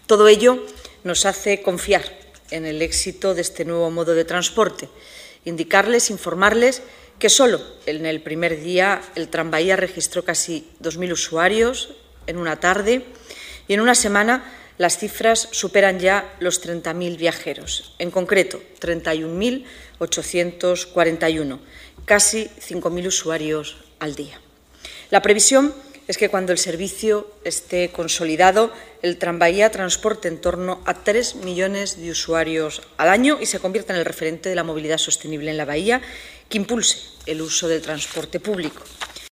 Todo ello nos hace confiar en el éxito de este nuevo modo de transporte, informarles que solo en el primer día el Tramvía registró casi 2.000 usuarios en una tarde y en una semana las cifras superan ya los 30.000 viajeros, en concreto 31.841, casi 5.000 usuarios al día. La previsión es que cuando el servicio esté consolidado, el Tramvía transporte en torno a 3 millones de usuarios al año y se convierta en el referente de la movilidad sostenible en la bahía, que impulse el uso del transporte público.